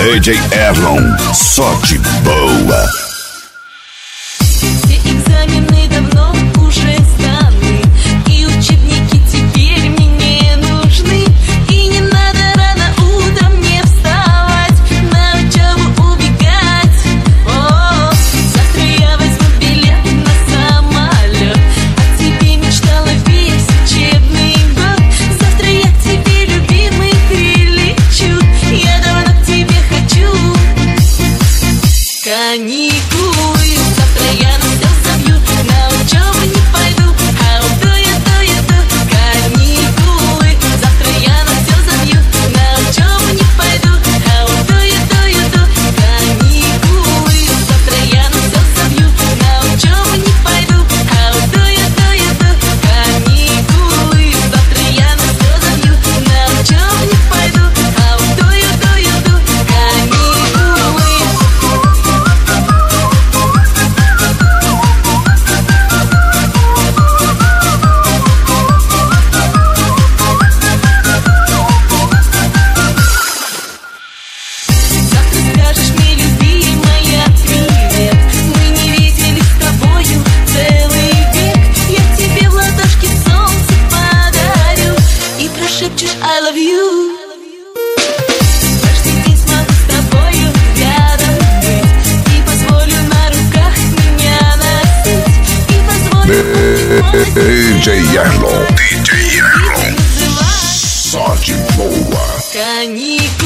DJ Erlon, sorte boa. Все экзамены давно уже сданы, и учебники теперь мне не нужны. И не надо рано утром мне вставать, на учебу убегать. О, завтра я возьму билет на самолет, о тебе мечтала весь учебный год. Завтра я к тебе, любимый, прилечу, я давно к тебе хочу. Каникулы, завтра я на все забью, на учебу не пойду, а уйду. Каникулы, завтра я на все забью, на учебу не пойду, а уйду. Каникулы, завтра я на все забью, на учебу не пойду, а уйду. Каникулы, завтра я на все забью, на учебу не пойду, а уйду. Скажешь мне, любимая, привет. Мы не виделись с тобою целый век. Я тебе в ладошки солнце подарю и прошепчешь I love you. Каждый день смогу с тобою рядом быть, и позволю на руках меня носить, и позволю DJ Erlon, sorte boa. каникулы.